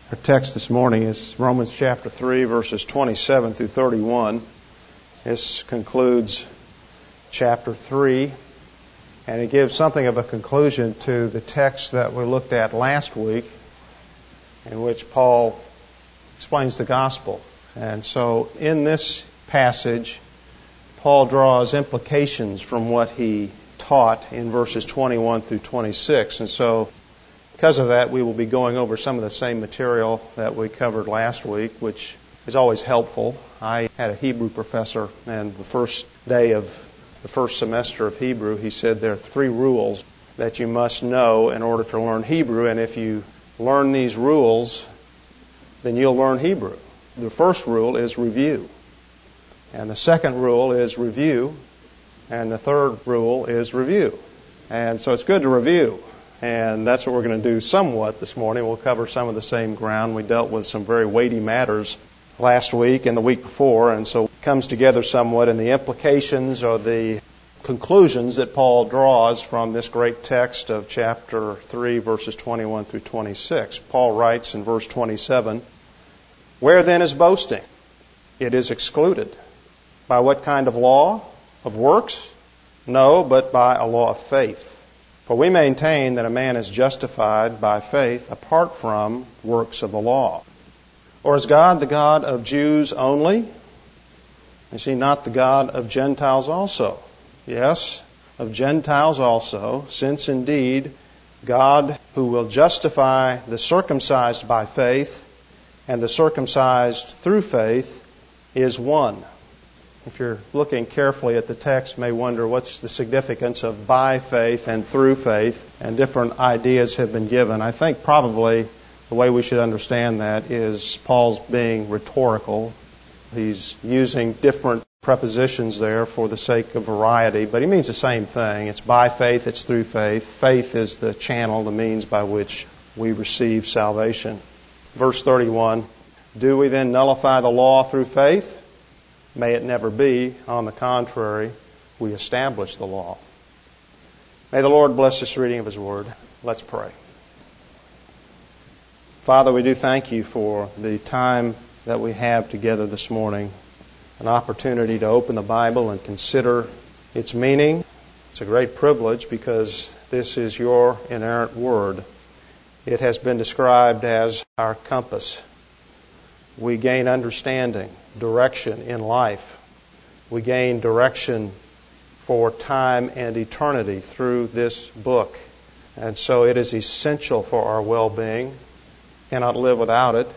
Our text this morning is Romans chapter 3, verses 27 through 31. This concludes chapter 3, and it gives something of a conclusion to the text that we looked at last week, in which Paul explains the gospel. And so in this passage, Paul draws implications from what he taught in verses 21 through 26. And so because of that, we will be going over some of the same material that we covered last week, which is always helpful. I had a Hebrew professor, and the first day of the first semester of Hebrew, he said there are 3 rules that you must know in order to learn Hebrew, and if you learn these rules, then you'll learn Hebrew. The first rule is review, and the second rule is review, and the third rule is review. And so it's good to review. And that's what we're going to do somewhat this morning. We'll cover some of the same ground. We dealt with some very weighty matters last week and the week before, and so it comes together somewhat in the implications or the conclusions that Paul draws from this great text of chapter 3, verses 21 through 26. Paul writes in verse 27, "Where then is boasting? It is excluded. By what kind of law? Of works? No, but by a law of faith. For we maintain that a man is justified by faith apart from works of the law. Or is God the God of Jews only? Is he not the God of Gentiles also? Yes, of Gentiles also, since indeed God, who will justify the circumcised by faith and the circumcised through faith, is one." If you're looking carefully at the text, you may wonder what's the significance of by faith and through faith, and different ideas have been given. I think probably the way we should understand that is Paul's being rhetorical. He's using different prepositions there for the sake of variety, but he means the same thing. It's by faith, it's through faith. Faith is the channel, the means by which we receive salvation. Verse 31, "Do we then nullify the law through faith? May it never be. On the contrary, we establish the law." May the Lord bless this reading of His Word. Let's pray. Father, we do thank You for the time that we have together this morning, an opportunity to open the Bible and consider its meaning. It's a great privilege because this is Your inerrant Word. It has been described as our compass. We gain understanding, direction in life. We gain direction for time and eternity through this book. And so it is essential for our well-being. Cannot live without it.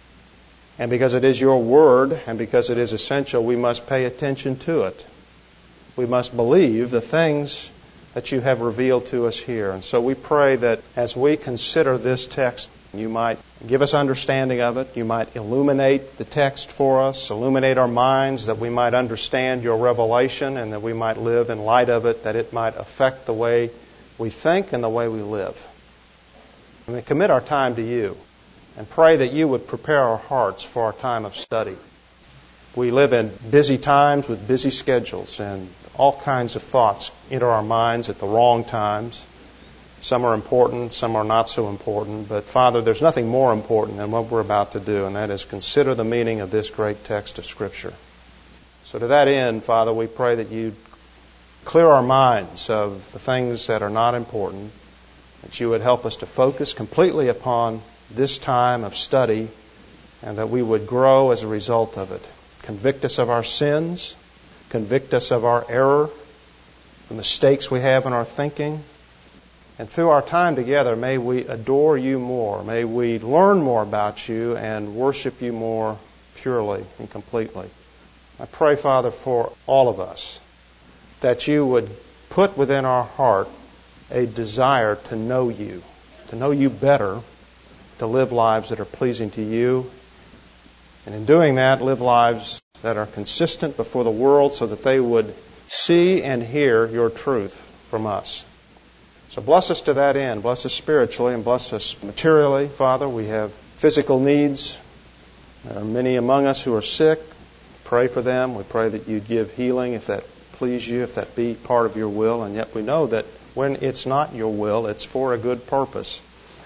And because it is Your Word, and because it is essential, we must pay attention to it. We must believe the things that You have revealed to us here. And so we pray that as we consider this text, You might give us understanding of it. You might illuminate the text for us, illuminate our minds, that we might understand Your revelation and that we might live in light of it, that it might affect the way we think and the way we live. And we commit our time to You and pray that You would prepare our hearts for our time of study. We live in busy times with busy schedules, and all kinds of thoughts enter our minds at the wrong times. Some are important, some are not so important. But Father, there's nothing more important than what we're about to do, and that is consider the meaning of this great text of Scripture. So to that end, Father, we pray that You'd clear our minds of the things that are not important, that You would help us to focus completely upon this time of study, and that we would grow as a result of it. Convict us of our sins, convict us of our error, the mistakes we have in our thinking. And through our time together, may we adore You more. May we learn more about You and worship You more purely and completely. I pray, Father, for all of us, that You would put within our heart a desire to know You better, to live lives that are pleasing to You, and in doing that, live lives that are consistent before the world so that they would see and hear Your truth from us. So bless us to that end. Bless us spiritually and bless us materially, Father. We have physical needs. There are many among us who are sick. Pray for them. We pray that You'd give healing if that please You, if that be part of Your will. And yet we know that when it's not Your will, it's for a good purpose.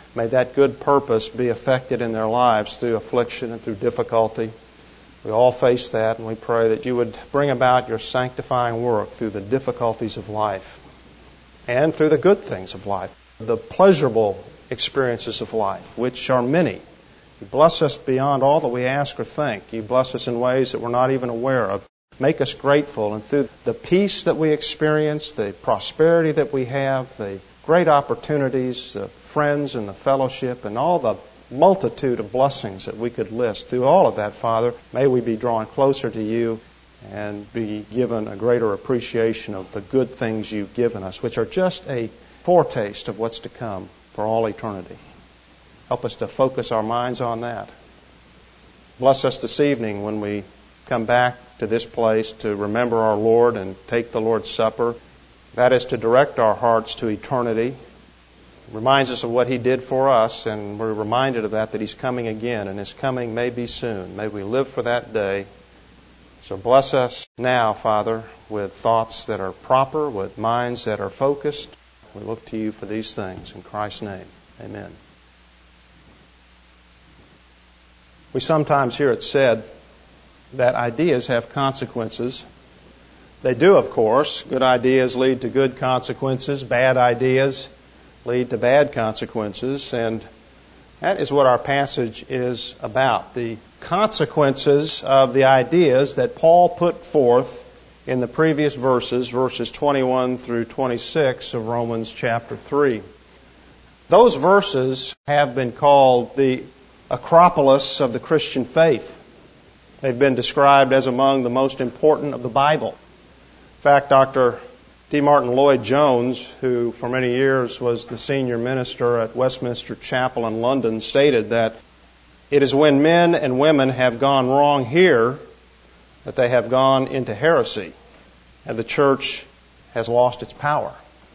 May that good purpose be affected in their lives through affliction and through difficulty. We all face that, and we pray that you would bring about your sanctifying work through the difficulties of life and through the good things of life, the pleasurable experiences of life, which are many. You bless us beyond all that we ask or think. You bless us in ways that we're not even aware of. Make us grateful, and through the peace that we experience, the prosperity that we have, the great opportunities, the friends and the fellowship, and all the multitude of blessings that we could list, through all of that, Father, may we be drawn closer to you and be given a greater appreciation of the good things you've given us, which are just a foretaste of what's to come for all eternity. Help us to focus our minds on that. Bless us this evening when we come back to this place to remember our Lord and take the Lord's Supper. That is to direct our hearts to eternity. It reminds us of what He did for us, and we're reminded of that He's coming again, and His coming may be soon. May we live for that day. So bless us now, Father, with thoughts that are proper, with minds that are focused. We look to you for these things. In Christ's name, amen. We sometimes hear it said that ideas have consequences. They do, of course. Good ideas lead to good consequences. Bad ideas lead to bad consequences. And that is what our passage is about. The consequences of the ideas that Paul put forth in the previous verses 21 through 26 of Romans chapter 3. Those verses have been called the Acropolis of the Christian faith. They've been described as among the most important of the Bible. In fact, Dr. D. Martin Lloyd-Jones, who for many years was the senior minister at Westminster Chapel in London, stated that it is when men and women have gone wrong here that they have gone into heresy, and the church has lost its power.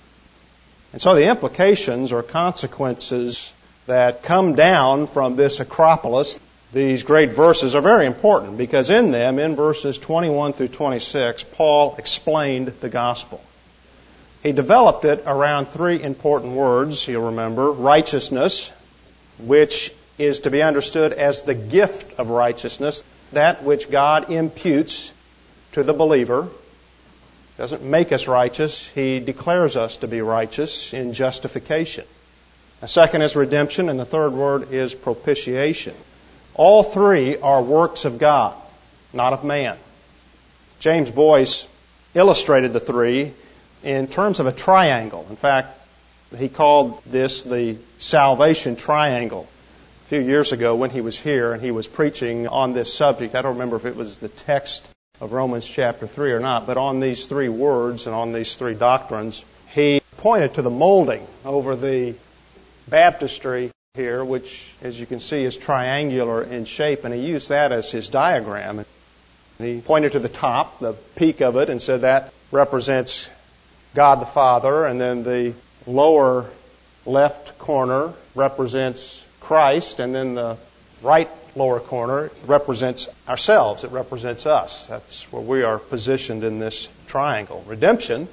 And so the implications or consequences that come down from this Acropolis, these great verses, are very important because in them, in verses 21 through 26, Paul explained the gospel. He developed it around three important words, you'll remember. Righteousness, which is to be understood as the gift of righteousness, that which God imputes to the believer. He doesn't make us righteous, He declares us to be righteous in justification. The second is redemption, and the third word is propitiation. All three are works of God, not of man. James Boyce illustrated the three in terms of a triangle. In fact, he called this the salvation triangle. A few years ago when he was here and he was preaching on this subject, I don't remember if it was the text of Romans chapter 3 or not, but on these three words and on these three doctrines, he pointed to the molding over the baptistry here, which, as you can see, is triangular in shape, and he used that as his diagram. He pointed to the top, the peak of it, and said that represents God the Father, and then the lower left corner represents Christ, and then the right lower corner represents ourselves. It represents us. That's where we are positioned in this triangle. Redemption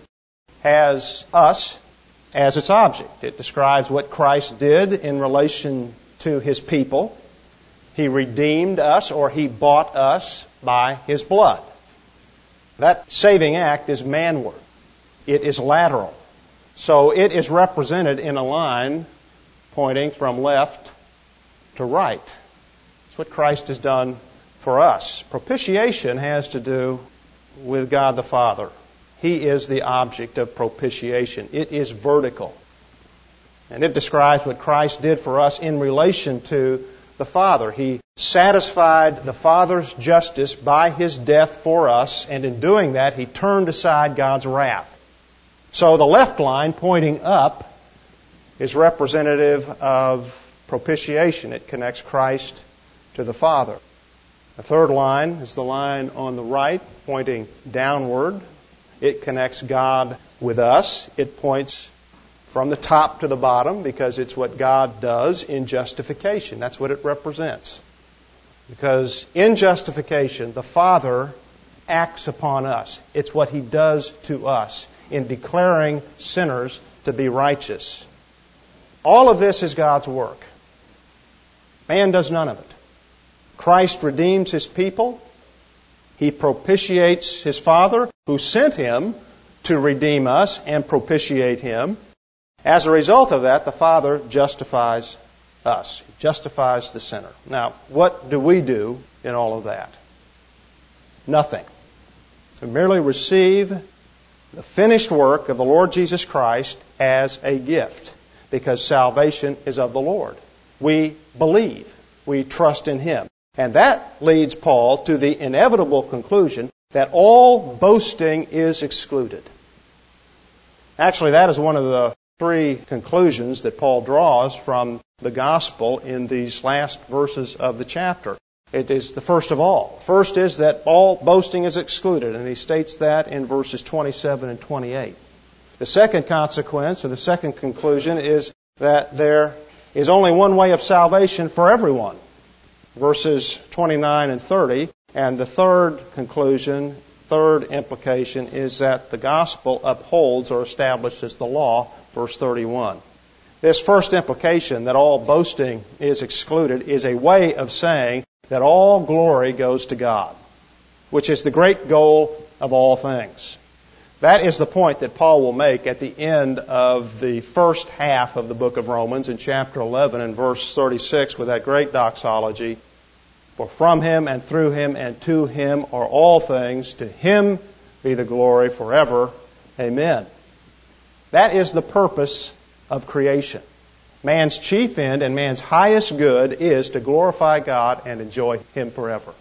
has us as its object. It describes what Christ did in relation to His people. He redeemed us, or He bought us by His blood. That saving act is manward. It is lateral. So it is represented in a line pointing from left to right. That's what Christ has done for us. Propitiation has to do with God the Father. He is the object of propitiation. It is vertical. And it describes what Christ did for us in relation to the Father. He satisfied the Father's justice by His death for us, and in doing that, He turned aside God's wrath. So the left line pointing up is representative of propitiation. It connects Christ to the Father. The third line is the line on the right pointing downward. It connects God with us. It points from the top to the bottom because it's what God does in justification. That's what it represents. Because in justification, the Father acts upon us. It's what He does to us in declaring sinners to be righteous. All of this is God's work. Man does none of it. Christ redeems His people. He propitiates His Father, who sent Him to redeem us and propitiate Him. As a result of that, the Father justifies us. He justifies the sinner. Now, what do we do in all of that? Nothing. We merely receive the finished work of the Lord Jesus Christ as a gift, because salvation is of the Lord. We believe. We trust in Him. And that leads Paul to the inevitable conclusion that all boasting is excluded. Actually, that is one of the three conclusions that Paul draws from the gospel in these last verses of the chapter. It is the first of all. First is that all boasting is excluded, and he states that in verses 27 and 28. The second consequence, or the second conclusion, is that there is only one way of salvation for everyone. Verses 29 and 30. And the third conclusion, third implication, is that the gospel upholds or establishes the law, verse 31. This first implication, that all boasting is excluded, is a way of saying that all glory goes to God, which is the great goal of all things. That is the point that Paul will make at the end of the first half of the book of Romans in chapter 11 and verse 36 with that great doxology. For from Him and through Him and to Him are all things. To Him be the glory forever. Amen. That is the purpose of creation. Man's chief end and man's highest good is to glorify God and enjoy Him forever.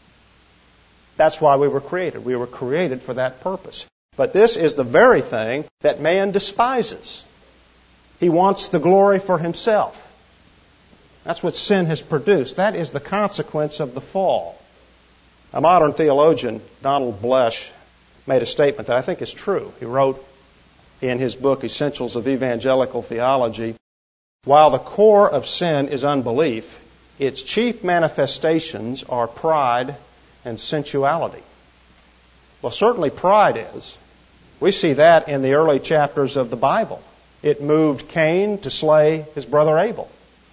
That's why we were created. We were created for that purpose. But this is the very thing that man despises. He wants the glory for himself. That's what sin has produced. That is the consequence of the fall. A modern theologian, Donald Blesh, made a statement that I think is true. He wrote in his book, Essentials of Evangelical Theology, while the core of sin is unbelief, its chief manifestations are pride and sensuality. Well, certainly pride is. We see that in the early chapters of the Bible. It moved Cain to slay his brother Abel.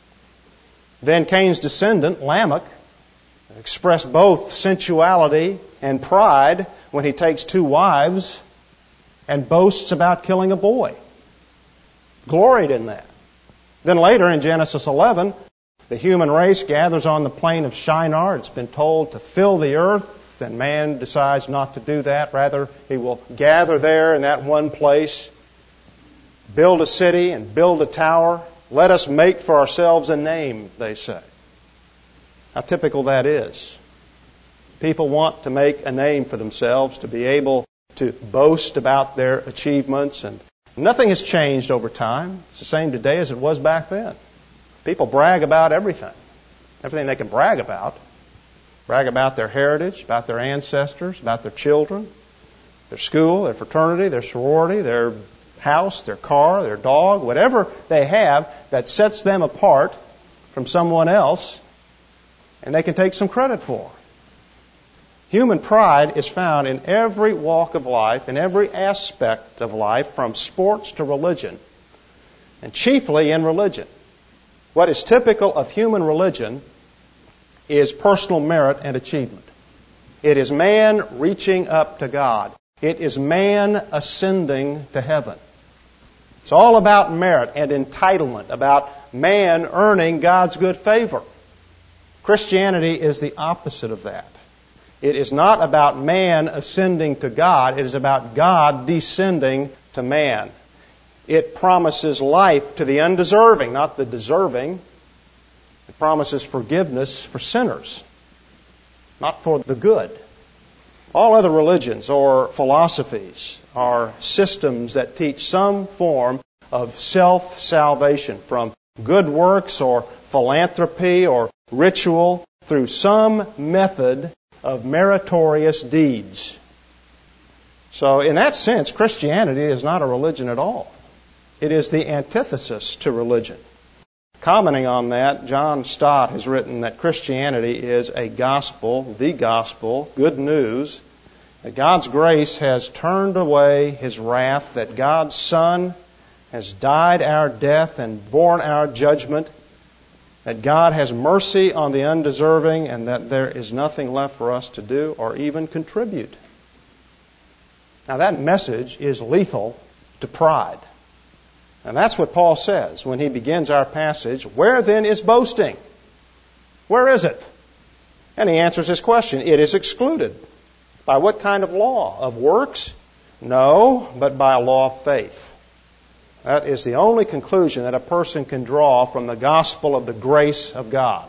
Then Cain's descendant, Lamech, expressed both sensuality and pride when he takes two wives and boasts about killing a boy. Gloried in that. Then later in Genesis 11, the human race gathers on the plain of Shinar. It's been told to fill the earth, and man decides not to do that. Rather, he will gather there in that one place, build a city and build a tower. Let us make for ourselves a name, they say. How typical that is. People want to make a name for themselves, to be able to boast about their achievements, and nothing has changed over time. It's the same today as it was back then. People brag about everything they can brag about. Brag about their heritage, about their ancestors, about their children, their school, their fraternity, their sorority, their house, their car, their dog, whatever they have that sets them apart from someone else, and they can take some credit for. Human pride is found in every walk of life, in every aspect of life, from sports to religion, and chiefly in religion. What is typical of human religion is personal merit and achievement. It is man reaching up to God. It is man ascending to heaven. It's all about merit and entitlement, about man earning God's good favor. Christianity is the opposite of that. It is not about man ascending to God. It is about God descending to man. It promises life to the undeserving, not the deserving. It promises forgiveness for sinners, not for the good. All other religions or philosophies are systems that teach some form of self-salvation from good works or philanthropy or ritual through some method of meritorious deeds. So in that sense, Christianity is not a religion at all. It is the antithesis to religion. Commenting on that, John Stott has written that Christianity is a gospel, the gospel, good news, that God's grace has turned away His wrath, that God's Son has died our death and borne our judgment, that God has mercy on the undeserving, and that there is nothing left for us to do or even contribute. Now that message is lethal to pride. And that's what Paul says when he begins our passage. Where then is boasting? Where is it? And he answers this question. It is excluded. By what kind of law? Of works? No, but by a law of faith. That is the only conclusion that a person can draw from the gospel of the grace of God.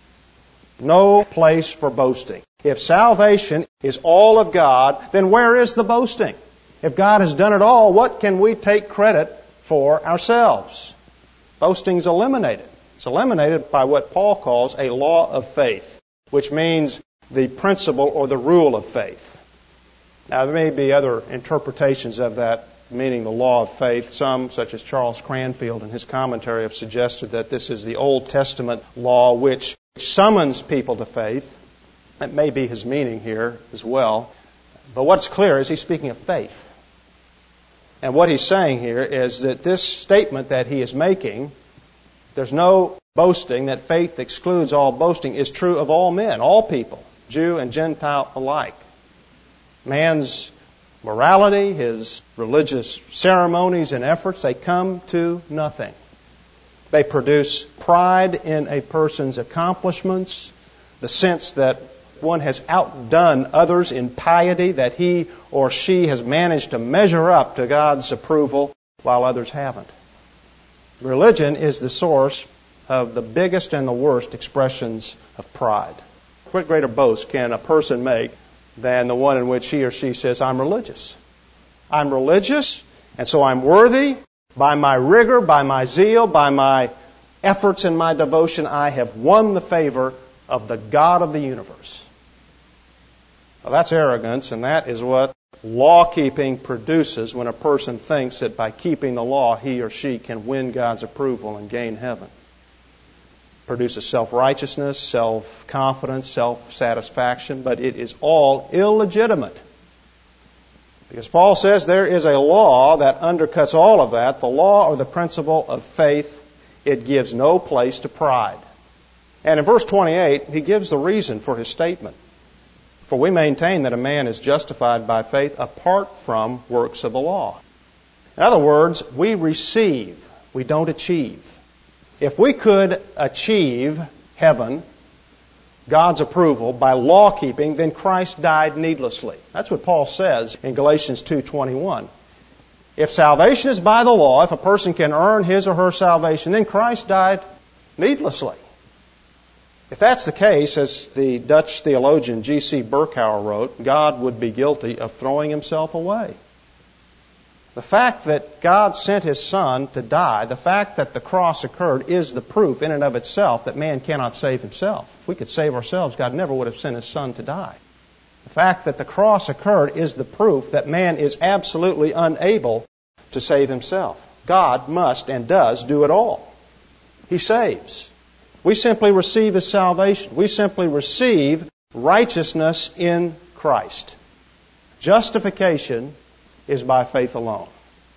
No place for boasting. If salvation is all of God, then where is the boasting? If God has done it all, what can we take credit for ourselves? Boasting's eliminated. It's eliminated by what Paul calls a law of faith, which means the principle or the rule of faith. Now, there may be other interpretations of that, meaning the law of faith. Some, such as Charles Cranfield in his commentary, have suggested that this is the Old Testament law which summons people to faith. That may be his meaning here as well. But what's clear is he's speaking of faith. And what he's saying here is that this statement that he is making, there's no boasting, that faith excludes all boasting, is true of all men, all people, Jew and Gentile alike. Man's morality, his religious ceremonies and efforts, they come to nothing. They produce pride in a person's accomplishments, the sense that one has outdone others in piety, that he or she has managed to measure up to God's approval while others haven't. Religion is the source of the biggest and the worst expressions of pride. What greater boast can a person make than the one in which he or she says, I'm religious. I'm religious, and so I'm worthy. By my rigor, by my zeal, by my efforts and my devotion, I have won the favor of the God of the universe. Well, that's arrogance, and that is what law-keeping produces when a person thinks that by keeping the law, he or she can win God's approval and gain heaven. It produces self-righteousness, self-confidence, self-satisfaction, but it is all illegitimate. Because Paul says there is a law that undercuts all of that, the law or the principle of faith. It gives no place to pride. And in verse 28, he gives the reason for his statement. For we maintain that a man is justified by faith apart from works of the law. In other words, we receive, we don't achieve. If we could achieve heaven, God's approval, by law-keeping, then Christ died needlessly. That's what Paul says in Galatians 2:21. If salvation is by the law, if a person can earn his or her salvation, then Christ died needlessly. If that's the case, as the Dutch theologian G.C. Berkouwer wrote, God would be guilty of throwing himself away. The fact that God sent His Son to die, the fact that the cross occurred, is the proof in and of itself that man cannot save himself. If we could save ourselves, God never would have sent His Son to die. The fact that the cross occurred is the proof that man is absolutely unable to save himself. God must and does do it all. He saves. We simply receive His salvation. We simply receive righteousness in Christ. Justification is by faith alone.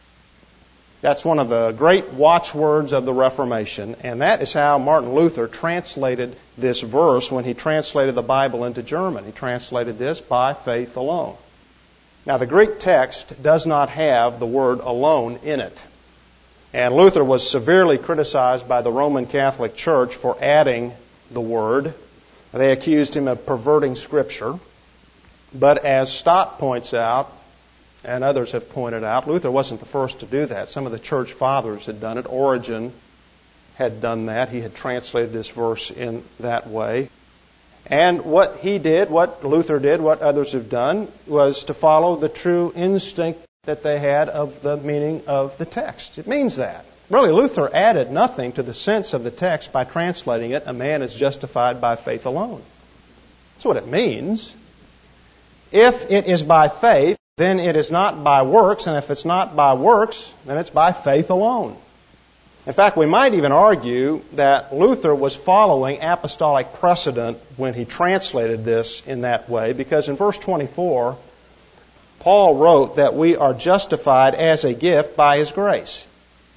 That's one of the great watchwords of the Reformation, and that is how Martin Luther translated this verse when he translated the Bible into German. He translated this by faith alone. Now, the Greek text does not have the word alone in it. And Luther was severely criticized by the Roman Catholic Church for adding the word. They accused him of perverting Scripture. But as Stott points out, and others have pointed out, Luther wasn't the first to do that. Some of the church fathers had done it. Origen had done that. He had translated this verse in that way. And what he did, what Luther did, what others have done, was to follow the true instinct that they had of the meaning of the text. It means that. Really, Luther added nothing to the sense of the text by translating it, a man is justified by faith alone. That's what it means. If it is by faith, then it is not by works, and if it's not by works, then it's by faith alone. In fact, we might even argue that Luther was following apostolic precedent when he translated this in that way, because in verse 24, Paul wrote that we are justified as a gift by His grace.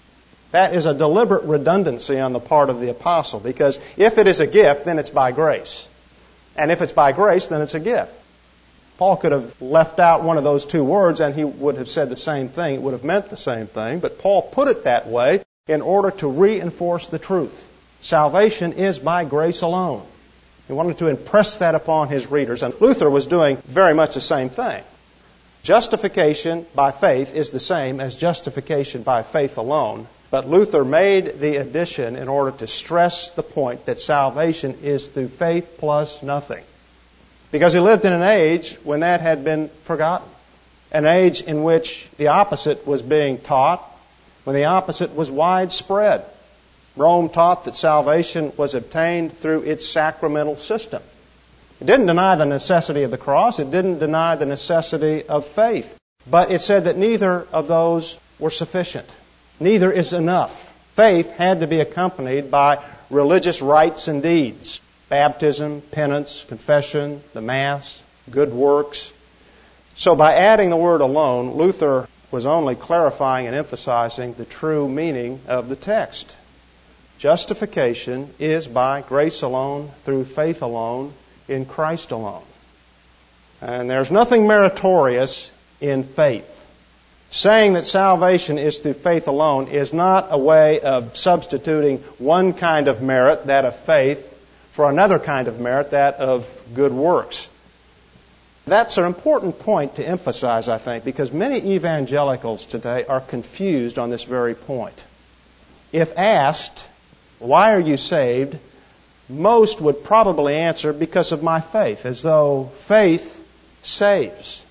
That is a deliberate redundancy on the part of the apostle, because if it is a gift, then it's by grace. And if it's by grace, then it's a gift. Paul could have left out one of those two words and he would have said the same thing. It would have meant the same thing. But Paul put it that way in order to reinforce the truth. Salvation is by grace alone. He wanted to impress that upon his readers. And Luther was doing very much the same thing. Justification by faith is the same as justification by faith alone. But Luther made the addition in order to stress the point that salvation is through faith plus nothing. Because he lived in an age when that had been forgotten. An age in which the opposite was being taught, when the opposite was widespread. Rome taught that salvation was obtained through its sacramental system. It didn't deny the necessity of the cross. It didn't deny the necessity of faith. But it said that neither of those were sufficient. Neither is enough. Faith had to be accompanied by religious rites and deeds. Baptism, penance, confession, the Mass, good works. So by adding the word alone, Luther was only clarifying and emphasizing the true meaning of the text. Justification is by grace alone, through faith alone, in Christ alone. And there's nothing meritorious in faith. Saying that salvation is through faith alone is not a way of substituting one kind of merit, that of faith, for another kind of merit, that of good works. That's an important point to emphasize, I think, because many evangelicals today are confused on this very point. If asked, why are you saved? Most would probably answer, because of my faith, as though faith saves.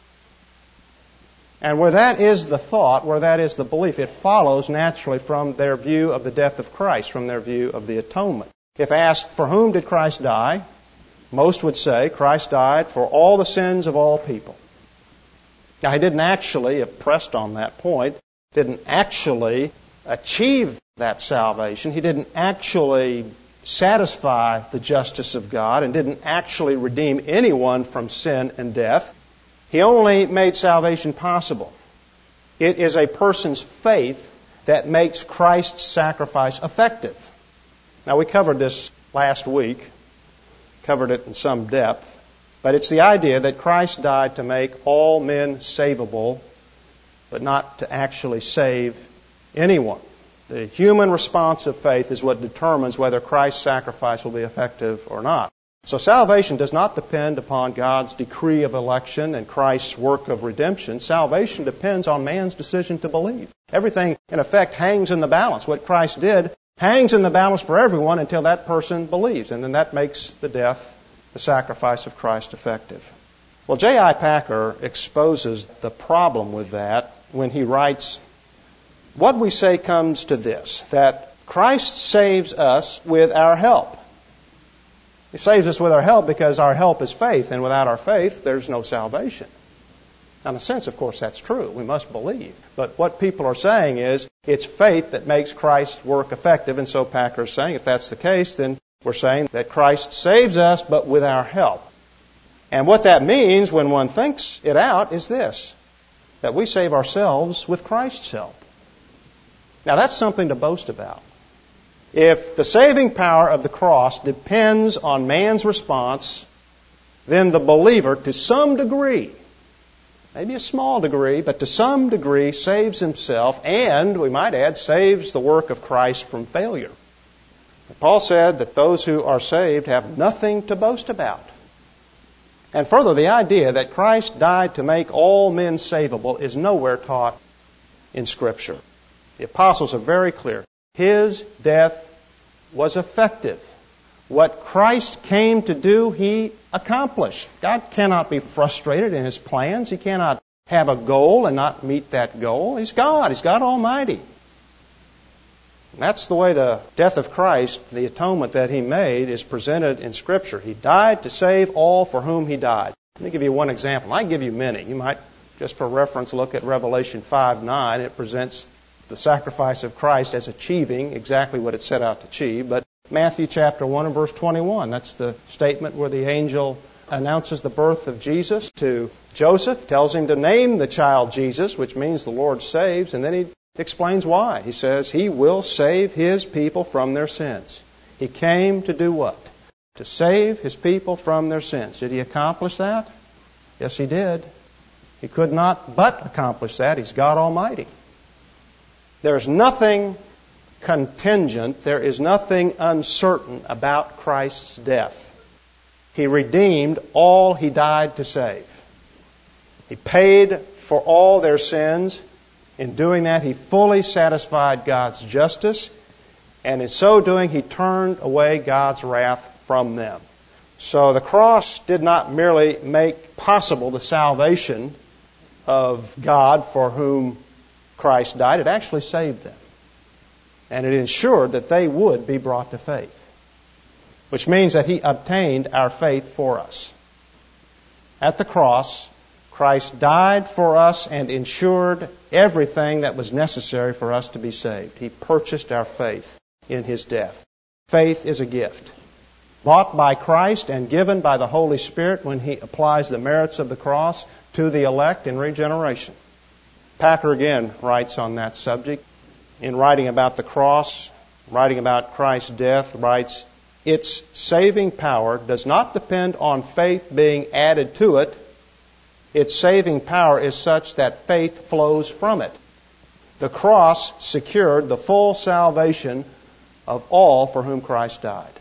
And where that is the thought, where that is the belief, it follows naturally from their view of the death of Christ, from their view of the atonement. If asked, for whom did Christ die? Most would say Christ died for all the sins of all people. Now, he didn't actually, if pressed on that point, didn't actually achieve that salvation. He didn't actually satisfy the justice of God and didn't actually redeem anyone from sin and death. He only made salvation possible. It is a person's faith that makes Christ's sacrifice effective. Now, we covered this last week, covered it in some depth, but it's the idea that Christ died to make all men savable, but not to actually save anyone. The human response of faith is what determines whether Christ's sacrifice will be effective or not. So salvation does not depend upon God's decree of election and Christ's work of redemption. Salvation depends on man's decision to believe. Everything, in effect, hangs in the balance. What Christ did hangs in the balance for everyone until that person believes. And then that makes the death, the sacrifice of Christ, effective. Well, J.I. Packer exposes the problem with that when he writes, what we say comes to this, that Christ saves us with our help. He saves us with our help because our help is faith, and without our faith, there's no salvation. Now, in a sense, of course, that's true. We must believe. But what people are saying is, it's faith that makes Christ's work effective, and so Packer is saying, if that's the case, then we're saying that Christ saves us, but with our help. And what that means, when one thinks it out, is this, that we save ourselves with Christ's help. Now, that's something to boast about. If the saving power of the cross depends on man's response, then the believer, to some degree, maybe a small degree, but to some degree, saves himself and, we might add, saves the work of Christ from failure. Paul said that those who are saved have nothing to boast about. And further, the idea that Christ died to make all men savable is nowhere taught in Scripture. The apostles are very clear. His death was effective. What Christ came to do, He accomplished. God cannot be frustrated in His plans. He cannot have a goal and not meet that goal. He's God. He's God Almighty. And that's the way the death of Christ, the atonement that He made, is presented in Scripture. He died to save all for whom He died. Let me give you one example. I can give you many. You might, just for reference, look at Revelation 5:9. It presents the sacrifice of Christ as achieving exactly what it set out to achieve. But Matthew chapter 1 and verse 21, that's the statement where the angel announces the birth of Jesus to Joseph, tells him to name the child Jesus, which means the Lord saves, and then he explains why. He says He will save His people from their sins. He came to do what? To save His people from their sins. Did He accomplish that? Yes, He did. He could not but accomplish that. He's God Almighty. There's nothing contingent, there is nothing uncertain about Christ's death. He redeemed all He died to save. He paid for all their sins. In doing that, He fully satisfied God's justice, and in so doing, He turned away God's wrath from them. So the cross did not merely make possible the salvation of God for whom Christ died, it actually saved them. And it ensured that they would be brought to faith, which means that He obtained our faith for us. At the cross, Christ died for us and ensured everything that was necessary for us to be saved. He purchased our faith in His death. Faith is a gift, bought by Christ and given by the Holy Spirit when He applies the merits of the cross to the elect in regeneration. Packer again writes on that subject. In writing about the cross, writing about Christ's death, writes, its saving power does not depend on faith being added to it. Its saving power is such that faith flows from it. The cross secured the full salvation of all for whom Christ died.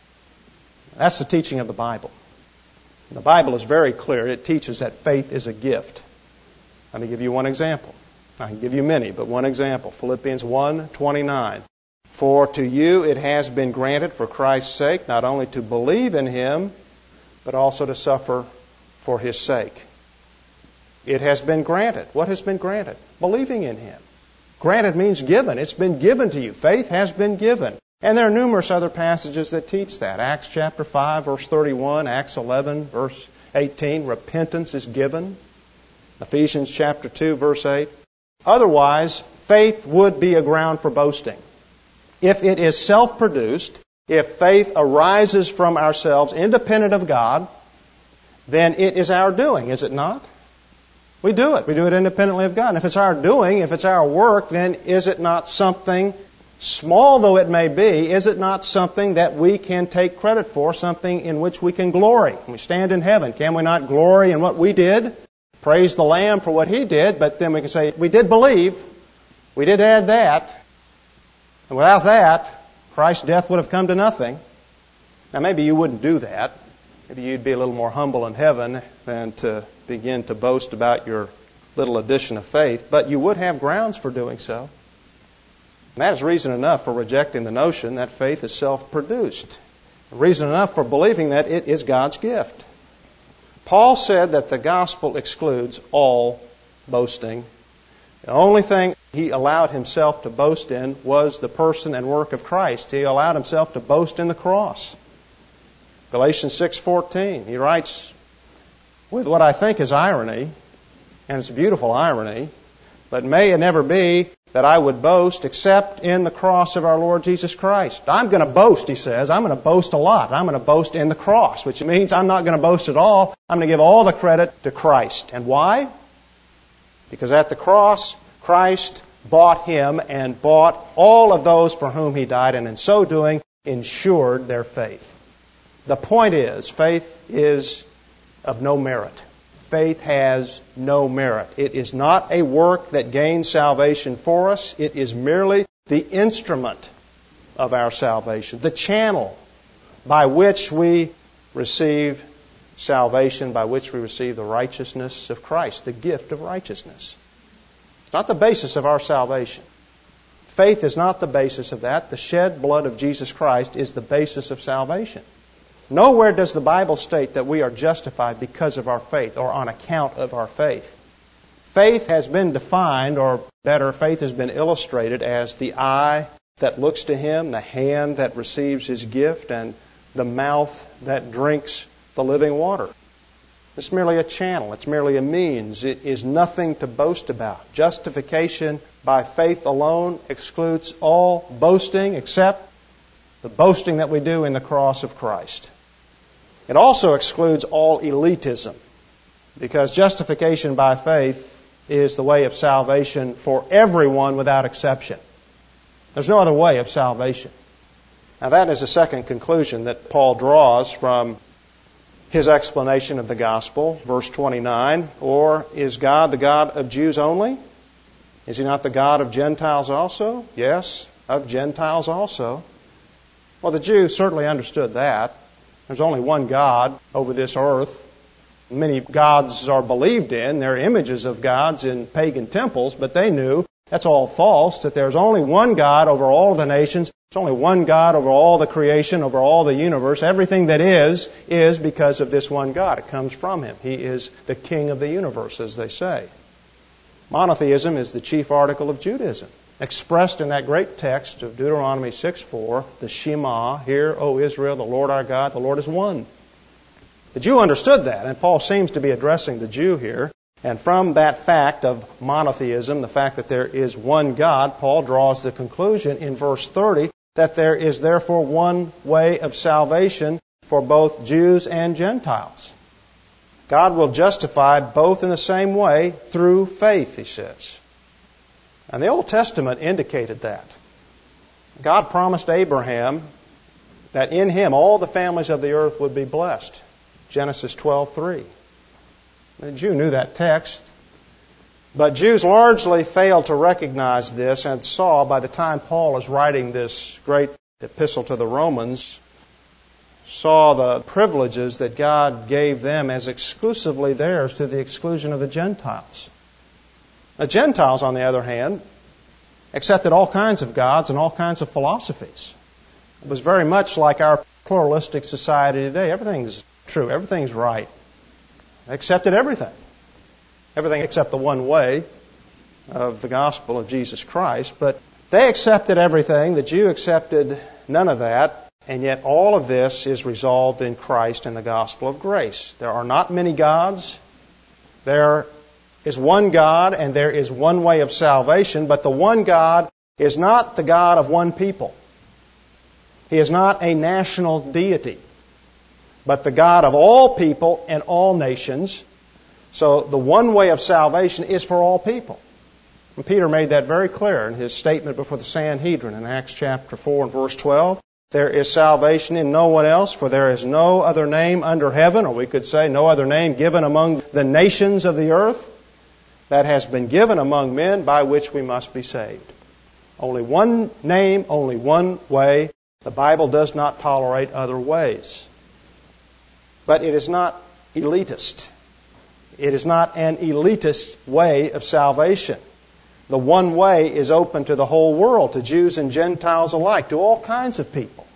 That's the teaching of the Bible. The Bible is very clear. It teaches that faith is a gift. Let me give you one example. I can give you many, but one example. Philippians 1:29. For to you it has been granted for Christ's sake not only to believe in Him, but also to suffer for His sake. It has been granted. What has been granted? Believing in Him. Granted means given. It's been given to you. Faith has been given. And there are numerous other passages that teach that. Acts chapter 5, verse 31, Acts 11, verse 18, repentance is given. Ephesians chapter 2, verse 8. Otherwise, faith would be a ground for boasting. If it is self-produced, if faith arises from ourselves, independent of God, then it is our doing, is it not? We do it. We do it independently of God. And if it's our doing, if it's our work, then is it not something, small though it may be, is it not something that we can take credit for, something in which we can glory? When we stand in heaven, can we not glory in what we did? Praise the Lamb for what He did, but then we can say, we did believe, we did add that, and without that, Christ's death would have come to nothing. Now maybe you wouldn't do that. Maybe you'd be a little more humble in heaven than to begin to boast about your little addition of faith, but you would have grounds for doing so. And that is reason enough for rejecting the notion that faith is self-produced. Reason enough for believing that it is God's gift. Paul said that the gospel excludes all boasting. The only thing he allowed himself to boast in was the person and work of Christ. He allowed himself to boast in the cross. Galatians 6:14, he writes with what I think is irony, and it's a beautiful irony, but may it never be that I would boast except in the cross of our Lord Jesus Christ. I'm going to boast, he says. I'm going to boast a lot. I'm going to boast in the cross, which means I'm not going to boast at all. I'm going to give all the credit to Christ. And why? Because at the cross, Christ bought Him and bought all of those for whom He died, and in so doing, ensured their faith. The point is, faith is of no merit. Faith has no merit. It is not a work that gains salvation for us. It is merely the instrument of our salvation, the channel by which we receive salvation, by which we receive the righteousness of Christ, the gift of righteousness. It's not the basis of our salvation. Faith is not the basis of that. The shed blood of Jesus Christ is the basis of salvation. Nowhere does the Bible state that we are justified because of our faith or on account of our faith. Faith has been defined, or better, faith has been illustrated as the eye that looks to Him, the hand that receives His gift, and the mouth that drinks the living water. It's merely a channel. It's merely a means. It is nothing to boast about. Justification by faith alone excludes all boasting except the boasting that we do in the cross of Christ. It also excludes all elitism, because justification by faith is the way of salvation for everyone without exception. There's no other way of salvation. Now that is the second conclusion that Paul draws from his explanation of the gospel, verse 29. Or is God the God of Jews only? Is He not the God of Gentiles also? Yes, of Gentiles also. Well, the Jews certainly understood that. There's only one God over this earth. Many gods are believed in. They're images of gods in pagan temples, but they knew that's all false, that there's only one God over all of the nations. There's only one God over all the creation, over all the universe. Everything that is because of this one God. It comes from Him. He is the King of the universe, as they say. Monotheism is the chief article of Judaism, expressed in that great text of Deuteronomy 6:4, the Shema, Hear, O Israel, the Lord our God, the Lord is one. The Jew understood that, and Paul seems to be addressing the Jew here. And from that fact of monotheism, the fact that there is one God, Paul draws the conclusion in verse 30 that there is therefore one way of salvation for both Jews and Gentiles. God will justify both in the same way through faith, he says. And the Old Testament indicated that. God promised Abraham that in him all the families of the earth would be blessed. Genesis 12:3. The Jew knew that text, but Jews largely failed to recognize this and saw by the time Paul is writing this great epistle to the Romans, saw the privileges that God gave them as exclusively theirs to the exclusion of the Gentiles. The Gentiles, on the other hand, accepted all kinds of gods and all kinds of philosophies. It was very much like our pluralistic society today. Everything's true. Everything's right. They accepted everything. Everything except the one way of the gospel of Jesus Christ. But they accepted everything. The Jew accepted none of that. And yet all of this is resolved in Christ and the gospel of grace. There are not many gods. There is one God and there is one way of salvation. But the one God is not the God of one people. He is not a national deity, but the God of all people and all nations. So the one way of salvation is for all people. And Peter made that very clear in his statement before the Sanhedrin in Acts chapter 4 and verse 12. There is salvation in no one else, for there is no other name under heaven, or we could say no other name given among the nations of the earth that has been given among men by which we must be saved. Only one name, only one way. The Bible does not tolerate other ways. But it is not elitist. It is not an elitist way of salvation. The one way is open to the whole world, to Jews and Gentiles alike, to all kinds of people.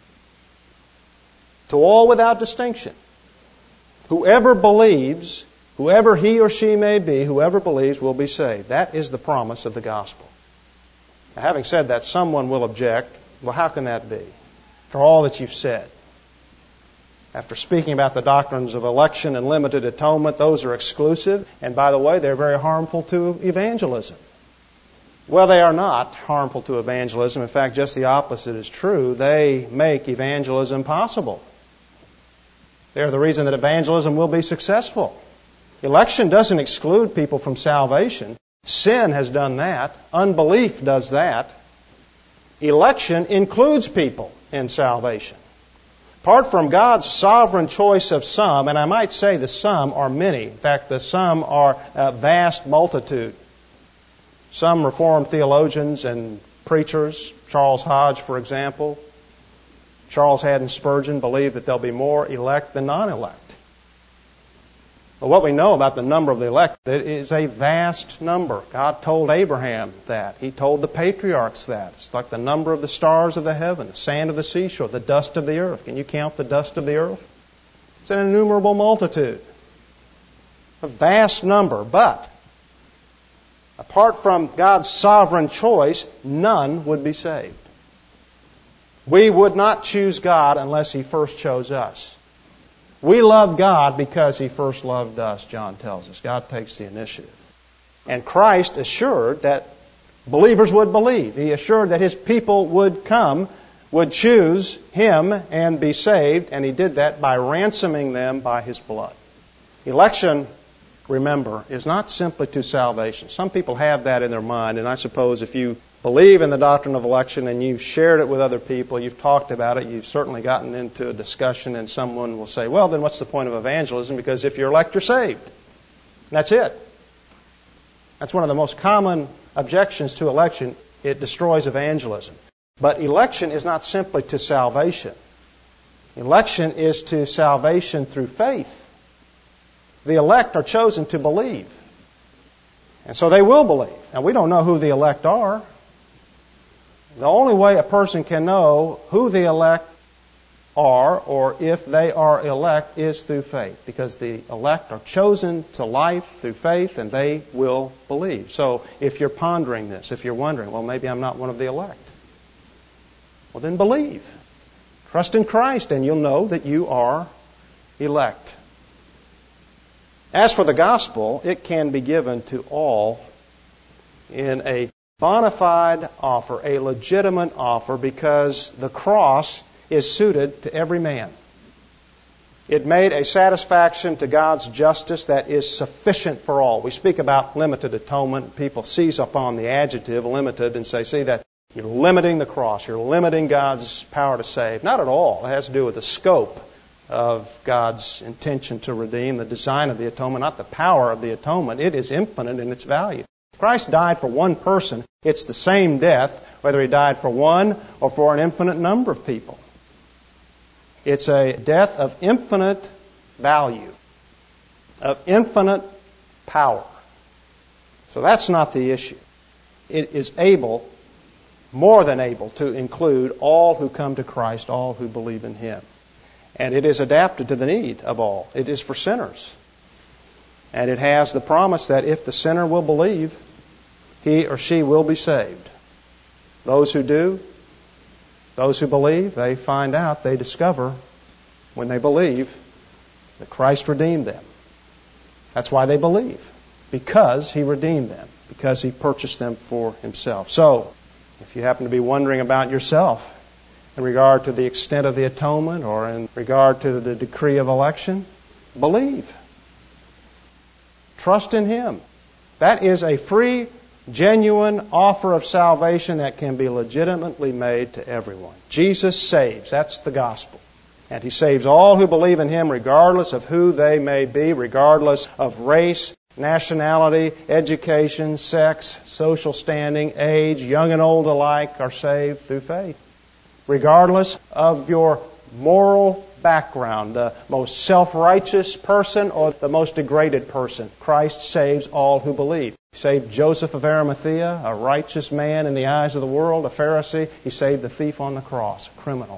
To all without distinction. Whoever believes, whoever he or she may be, whoever believes will be saved. That is the promise of the gospel. Now, having said that, someone will object, well, how can that be? For all that you've said. After speaking about the doctrines of election and limited atonement, those are exclusive. And by the way, they're very harmful to evangelism. Well, they are not harmful to evangelism. In fact, just the opposite is true. They make evangelism possible. They're the reason that evangelism will be successful. Election doesn't exclude people from salvation. Sin has done that. Unbelief does that. Election includes people in salvation. Apart from God's sovereign choice of some, and I might say the some are many. In fact, the some are a vast multitude. Some Reformed theologians and preachers, Charles Hodge, for example, Charles Haddon Spurgeon, believe that there'll be more elect than non-elect. But what we know about the number of the elect, it is a vast number. God told Abraham that. He told the patriarchs that. It's like the number of the stars of the heaven, the sand of the seashore, the dust of the earth. Can you count the dust of the earth? It's an innumerable multitude. A vast number, but apart from God's sovereign choice, none would be saved. We would not choose God unless He first chose us. We love God because He first loved us, John tells us. God takes the initiative. And Christ assured that believers would believe. He assured that His people would come, would choose Him and be saved, and He did that by ransoming them by His blood. Election remember, is not simply to salvation. Some people have that in their mind, and I suppose if you believe in the doctrine of election and you've shared it with other people, you've talked about it, you've certainly gotten into a discussion, and someone will say, well, then what's the point of evangelism? Because if you're elect, you're saved. And that's it. That's one of the most common objections to election. It destroys evangelism. But election is not simply to salvation. Election is to salvation through faith. The elect are chosen to believe. And so they will believe. Now, we don't know who the elect are. The only way a person can know who the elect are or if they are elect is through faith, because the elect are chosen to life through faith and they will believe. So if you're pondering this, if you're wondering, well, maybe I'm not one of the elect, well, then believe. Trust in Christ and you'll know that you are elect. As for the gospel, it can be given to all in a bona fide offer, a legitimate offer, because the cross is suited to every man. It made a satisfaction to God's justice that is sufficient for all. We speak about limited atonement. People seize upon the adjective limited and say, see, that you're limiting the cross. You're limiting God's power to save. Not at all. It has to do with the scope of God's intention to redeem, the design of the atonement, not the power of the atonement. It is infinite in its value. Christ died for one person. It's the same death, whether He died for one or for an infinite number of people. It's a death of infinite value, of infinite power. So that's not the issue. It is able, more than able, to include all who come to Christ, all who believe in Him. And it is adapted to the need of all. It is for sinners. And it has the promise that if the sinner will believe, he or she will be saved. Those who do, those who believe, they find out, they discover, when they believe, that Christ redeemed them. That's why they believe. Because He redeemed them. Because He purchased them for Himself. So, if you happen to be wondering about yourself in regard to the extent of the atonement or in regard to the decree of election, believe. Trust in Him. That is a free, genuine offer of salvation that can be legitimately made to everyone. Jesus saves. That's the gospel. And He saves all who believe in Him regardless of who they may be, regardless of race, nationality, education, sex, social standing, age, young and old alike are saved through faith. Regardless of your moral background, the most self-righteous person or the most degraded person, Christ saves all who believe. He saved Joseph of Arimathea, a righteous man in the eyes of the world, a Pharisee. He saved the thief on the cross, a criminal.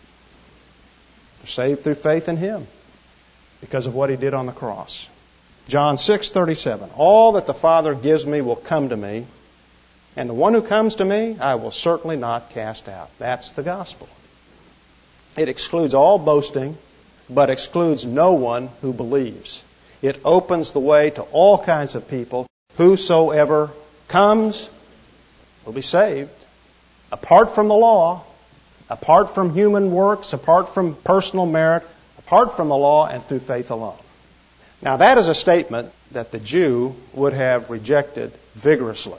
They're saved through faith in Him because of what He did on the cross. John 6:37, all that the Father gives me will come to me, and the one who comes to me I will certainly not cast out. That's the gospel. It excludes all boasting, but excludes no one who believes. It opens the way to all kinds of people. Whosoever comes will be saved. Apart from the law, apart from human works, apart from personal merit, apart from the law, and through faith alone. Now that is a statement that the Jew would have rejected vigorously.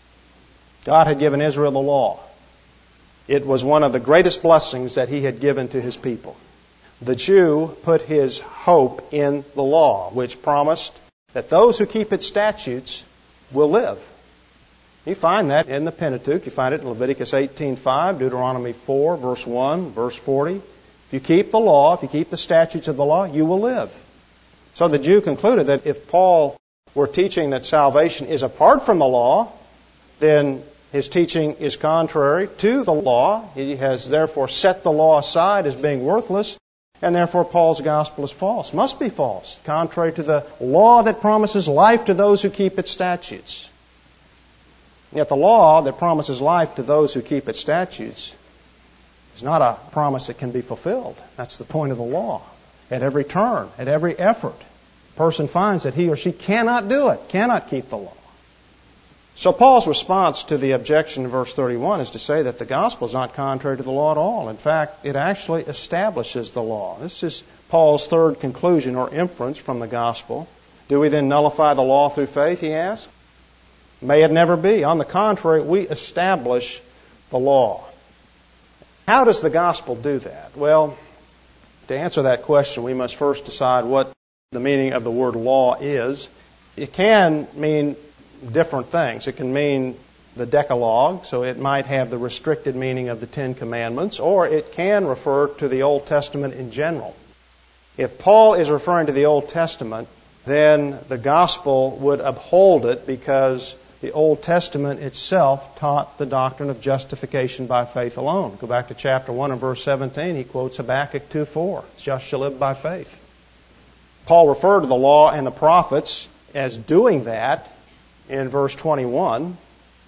God had given Israel the law. It was one of the greatest blessings that He had given to His people. The Jew put his hope in the law, which promised that those who keep its statutes will live. You find that in the Pentateuch. You find it in Leviticus 18:5, Deuteronomy 4, verse 1, verse 40. If you keep the law, if you keep the statutes of the law, you will live. So the Jew concluded that if Paul were teaching that salvation is apart from the law, then his teaching is contrary to the law. He has therefore set the law aside as being worthless, and therefore Paul's gospel is false, must be false, contrary to the law that promises life to those who keep its statutes. Yet the law that promises life to those who keep its statutes is not a promise that can be fulfilled. That's the point of the law. At every turn, at every effort, a person finds that he or she cannot do it, cannot keep the law. So Paul's response to the objection in verse 31 is to say that the gospel is not contrary to the law at all. In fact, it actually establishes the law. This is Paul's third conclusion or inference from the gospel. Do we then nullify the law through faith, he asks? May it never be. On the contrary, we establish the law. How does the gospel do that? Well, to answer that question, we must first decide what the meaning of the word law is. It can mean different things. It can mean the Decalogue, so it might have the restricted meaning of the Ten Commandments, or it can refer to the Old Testament in general. If Paul is referring to the Old Testament, then the gospel would uphold it because the Old Testament itself taught the doctrine of justification by faith alone. Go back to chapter 1 and verse 17. He quotes Habakkuk 2:4. The just shall live by faith. Paul referred to the law and the prophets as doing that in verse 21.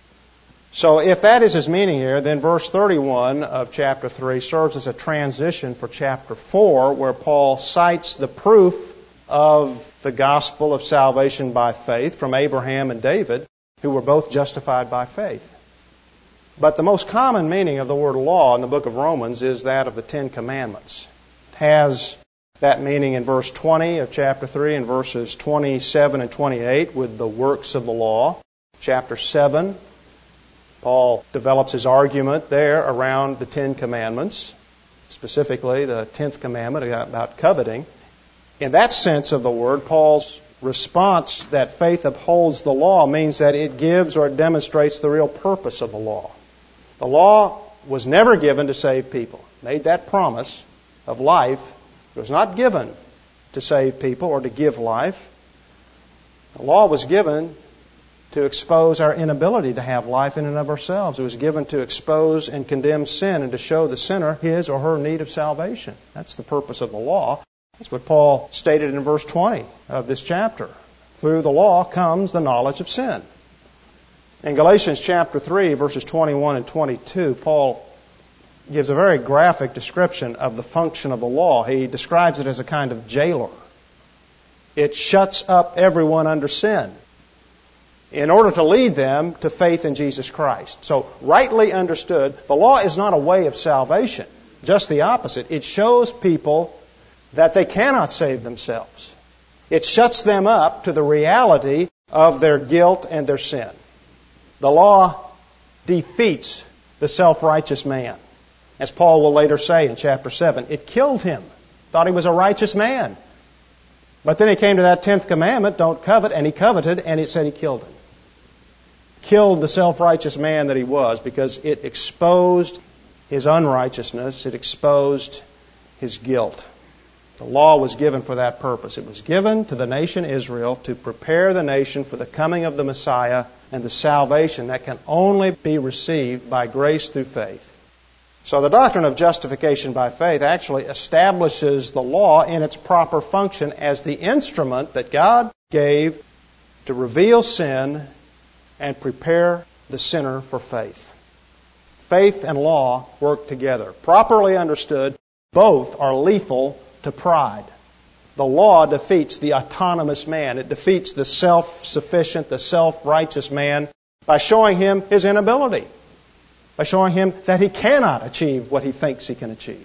So if that is his meaning here, then verse 31 of chapter 3 serves as a transition for chapter 4, where Paul cites the proof of the gospel of salvation by faith from Abraham and David, who were both justified by faith. But the most common meaning of the word law in the book of Romans is that of the Ten Commandments. It has that meaning in verse 20 of chapter 3 and verses 27 and 28 with the works of the law. Chapter 7, Paul develops his argument there around the Ten Commandments, specifically the 10th commandment about coveting. In that sense of the word, Paul's response that faith upholds the law means that it gives or it demonstrates the real purpose of the law. The law was never given to save people. It made that promise of life. It was not given to save people or to give life. The law was given to expose our inability to have life in and of ourselves. It was given to expose and condemn sin and to show the sinner his or her need of salvation. That's the purpose of the law. That's what Paul stated in verse 20 of this chapter. Through the law comes the knowledge of sin. In Galatians chapter 3, verses 21 and 22, Paul gives a very graphic description of the function of the law. He describes it as a kind of jailer. It shuts up everyone under sin in order to lead them to faith in Jesus Christ. So, rightly understood, the law is not a way of salvation. Just the opposite. It shows people that they cannot save themselves. It shuts them up to the reality of their guilt and their sin. The law defeats the self-righteous man. As Paul will later say in chapter 7, it killed him. Thought he was a righteous man. But then he came to that 10th commandment, don't covet, and he coveted, and it said he killed him. Killed the self-righteous man that he was because it exposed his unrighteousness. It exposed his guilt. The law was given for that purpose. It was given to the nation Israel to prepare the nation for the coming of the Messiah and the salvation that can only be received by grace through faith. So the doctrine of justification by faith actually establishes the law in its proper function as the instrument that God gave to reveal sin and prepare the sinner for faith. Faith and law work together. Properly understood, both are lethal to pride. The law defeats the autonomous man. It defeats the self-sufficient, the self-righteous man by showing him his inability, by showing him that he cannot achieve what he thinks he can achieve.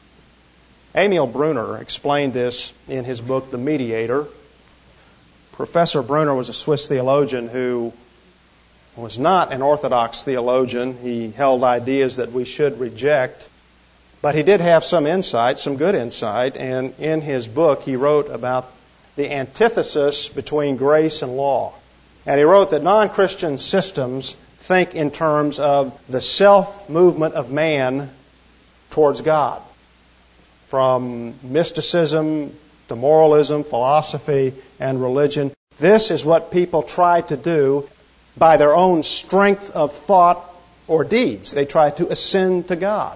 Emil Brunner explained this in his book, The Mediator. Professor Brunner was a Swiss theologian who was not an orthodox theologian. He held ideas that we should reject. But he did have some insight, some good insight, and in his book he wrote about the antithesis between grace and law. And he wrote that non-Christian systems think in terms of the self-movement of man towards God. From mysticism to moralism, philosophy, and religion, this is what people try to do by their own strength of thought or deeds. They try to ascend to God,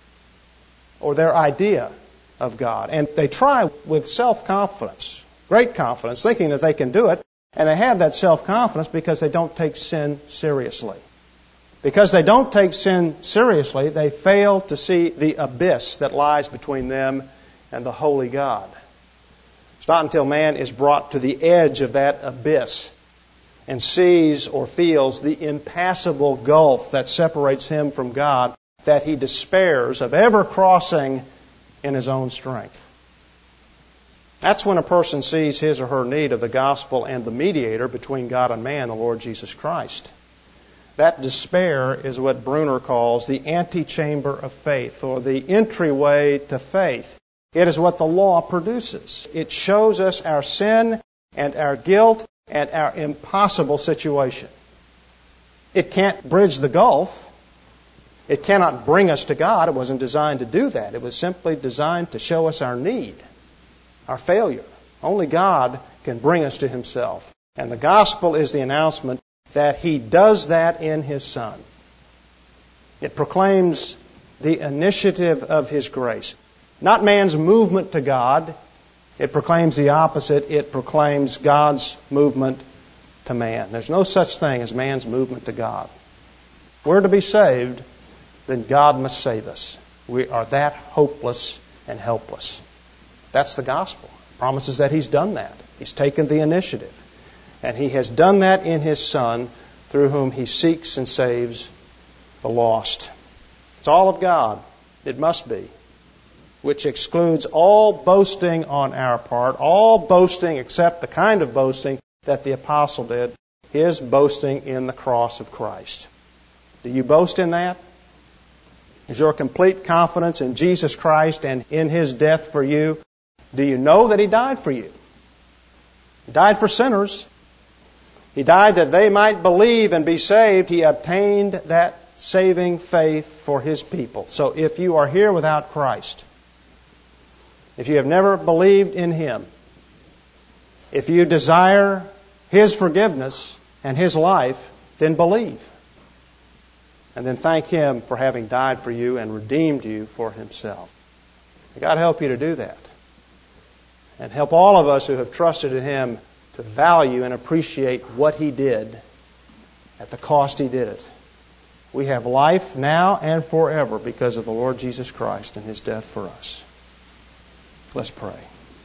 or their idea of God. And they try with self-confidence, great confidence, thinking that they can do it. And they have that self-confidence because they don't take sin seriously. Because they don't take sin seriously, they fail to see the abyss that lies between them and the holy God. It's not until man is brought to the edge of that abyss and sees or feels the impassable gulf that separates him from God that he despairs of ever crossing in his own strength. That's when a person sees his or her need of the gospel and the mediator between God and man, the Lord Jesus Christ. That despair is what Bruner calls the antechamber of faith, or the entryway to faith. It is what the law produces. It shows us our sin and our guilt and our impossible situation. It can't bridge the gulf. It cannot bring us to God. It wasn't designed to do that. It was simply designed to show us our need, our failure. Only God can bring us to Himself. And the gospel is the announcement that He does that in His Son. It proclaims the initiative of His grace. Not man's movement to God. It proclaims the opposite. It proclaims God's movement to man. There's no such thing as man's movement to God. If we're to be saved, then God must save us. We are that hopeless and helpless. That's the gospel. It promises that He's done that. He's taken the initiative. And He has done that in His Son, through whom He seeks and saves the lost. It's all of God. It must be. Which excludes all boasting on our part, all boasting except the kind of boasting that the apostle did, his boasting in the cross of Christ. Do you boast in that? Is your complete confidence in Jesus Christ and in His death for you? Do you know that He died for you? He died for sinners. He died that they might believe and be saved. He obtained that saving faith for His people. So if you are here without Christ, if you have never believed in Him, if you desire His forgiveness and His life, then believe. And then thank Him for having died for you and redeemed you for Himself. May God help you to do that. And help all of us who have trusted in Him to value and appreciate what He did at the cost He did it. We have life now and forever because of the Lord Jesus Christ and His death for us. Let's pray.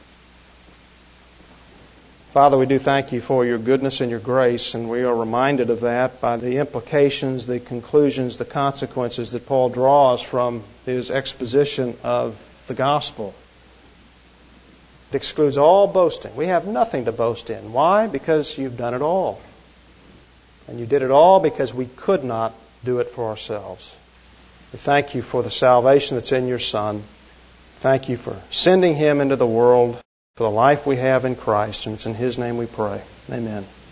Father, we do thank You for Your goodness and Your grace, and we are reminded of that by the implications, the conclusions, the consequences that Paul draws from his exposition of the gospel. It excludes all boasting. We have nothing to boast in. Why? Because You've done it all. And You did it all because we could not do it for ourselves. We thank You for the salvation that's in Your Son. Thank You for sending Him into the world, for the life we have in Christ. And it's in His name we pray. Amen.